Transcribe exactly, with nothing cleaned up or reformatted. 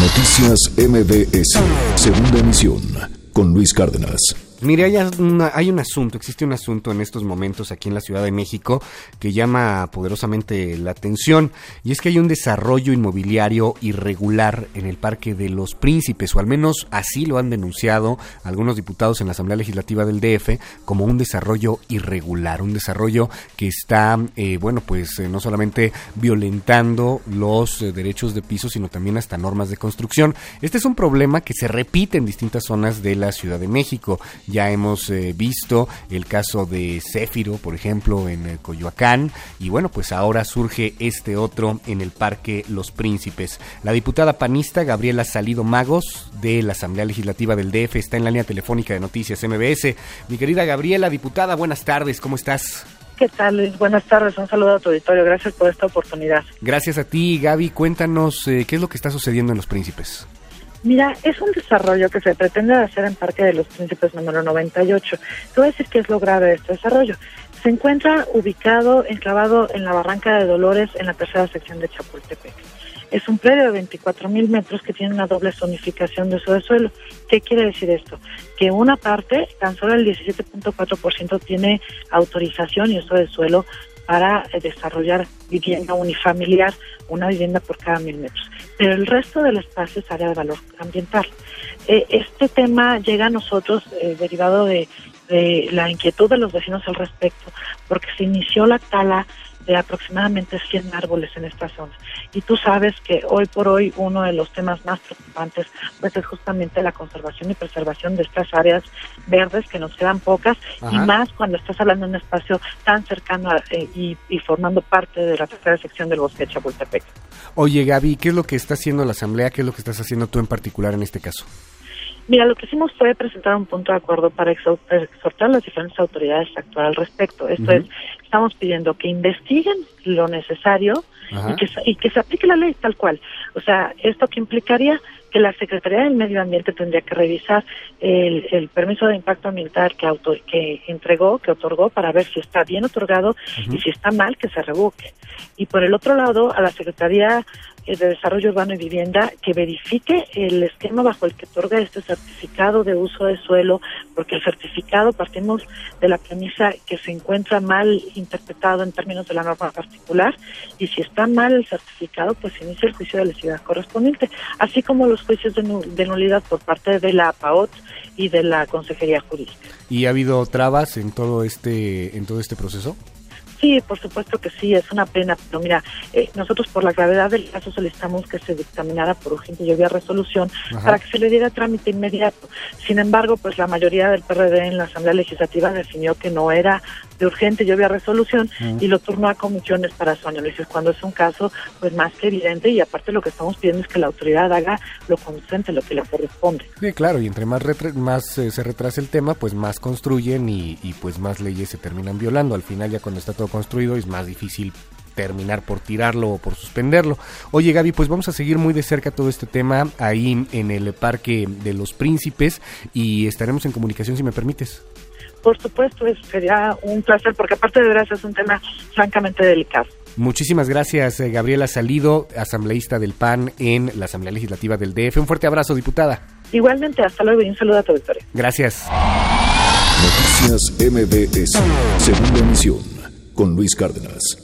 Noticias M B S, segunda emisión, con Luis Cárdenas. Mire, hay, una, hay un asunto, existe un asunto en estos momentos aquí en la Ciudad de México que llama poderosamente la atención, y es que hay un desarrollo inmobiliario irregular en el Parque de los Príncipes, o al menos así lo han denunciado algunos diputados en la Asamblea Legislativa del D F como un desarrollo irregular, un desarrollo que está, eh, bueno, pues eh, no solamente violentando los eh, derechos de piso, sino también hasta normas de construcción. Este es un problema que se repite en distintas zonas de la Ciudad de México. Ya hemos eh, visto el caso de Céfiro, por ejemplo, en eh, Coyoacán, y bueno, pues ahora surge este otro en el Parque Los Príncipes. La diputada panista Gabriela Salido Magos, de la Asamblea Legislativa del D F, está en la línea telefónica de Noticias M B S. Mi querida Gabriela, diputada, buenas tardes, ¿cómo estás? ¿Qué tal, Luis? Buenas tardes, un saludo a tu auditorio, gracias por esta oportunidad. Gracias a ti, Gaby. Cuéntanos eh, qué es lo que está sucediendo en Los Príncipes. Mira, es un desarrollo que se pretende hacer en Parque de los Príncipes número noventa y ocho. Te voy a decir qué es lo grave de este desarrollo. Se encuentra ubicado, enclavado en la Barranca de Dolores, en la tercera sección de Chapultepec. Es un predio de veinticuatro mil metros que tiene una doble zonificación de uso de suelo. ¿Qué quiere decir esto? Que una parte, tan solo el diecisiete punto cuatro por ciento tiene autorización y uso de suelo para desarrollar vivienda unifamiliar, una vivienda por cada mil metros. Pero el resto del espacio es área de valor ambiental. Eh, este tema llega a nosotros eh, derivado de, de la inquietud de los vecinos al respecto, porque se inició la tala de aproximadamente cien árboles en esta zona. Y tú sabes que hoy por hoy uno de los temas más preocupantes pues es justamente la conservación y preservación de estas áreas verdes, que nos quedan pocas. Ajá. Y más cuando estás hablando de un espacio tan cercano a, eh, y, y formando parte de la tercera sección del bosque de Chapultepec. Oye, Gaby, ¿qué es lo que está haciendo la Asamblea? ¿Qué es lo que estás haciendo tú en particular en este caso? Mira, lo que hicimos fue presentar un punto de acuerdo para exhortar a las diferentes autoridades a actuar al respecto. Esto uh-huh. es, estamos pidiendo que investiguen lo necesario y que, y que se aplique la ley tal cual. O sea, ¿esto qué implicaría? Que la Secretaría del Medio Ambiente tendría que revisar el, el permiso de impacto ambiental que, auto, que entregó, que otorgó, para ver si está bien otorgado uh-huh. y si está mal, que se revoque. Y por el otro lado, a la Secretaría de Desarrollo Urbano y Vivienda, que verifique el esquema bajo el que otorga este certificado de uso de suelo, porque el certificado, partimos de la premisa que se encuentra mal interpretado en términos de la norma particular, y si está mal el certificado, pues se inicia el juicio de lesividad correspondiente, así como los juicios de, nu- de nulidad por parte de la A P A O T y de la Consejería Jurídica. ¿Y ha habido trabas en todo este en todo este proceso? Sí, por supuesto que sí, es una pena, pero mira, eh, nosotros por la gravedad del caso solicitamos que se dictaminara por urgente y vía resolución. Ajá. Para que se le diera trámite inmediato. Sin embargo, pues la mayoría del P R D en la Asamblea Legislativa definió que no era de urgente y vía resolución uh-huh. y lo turnó a comisiones para su análisis, cuando es un caso pues más que evidente, y aparte lo que estamos pidiendo es que la autoridad haga lo consciente, lo que le corresponde. Sí, claro, y entre más, retre- más eh, se retrasa el tema, pues más construyen y, y pues más leyes se terminan violando. Al final, ya cuando está todo construido, es más difícil terminar por tirarlo o por suspenderlo. Oye, Gaby, pues vamos a seguir muy de cerca todo este tema ahí en el Parque de los Príncipes, y estaremos en comunicación, si me permites. Por supuesto, sería un placer, porque aparte de veras es un tema francamente delicado. Muchísimas gracias, Gabriela Salido, asambleísta del P A N en la Asamblea Legislativa del D F. Un fuerte abrazo, diputada. Igualmente, hasta luego y un saludo a tu auditorio. Gracias. Noticias M B S, segunda emisión, con Luis Cárdenas.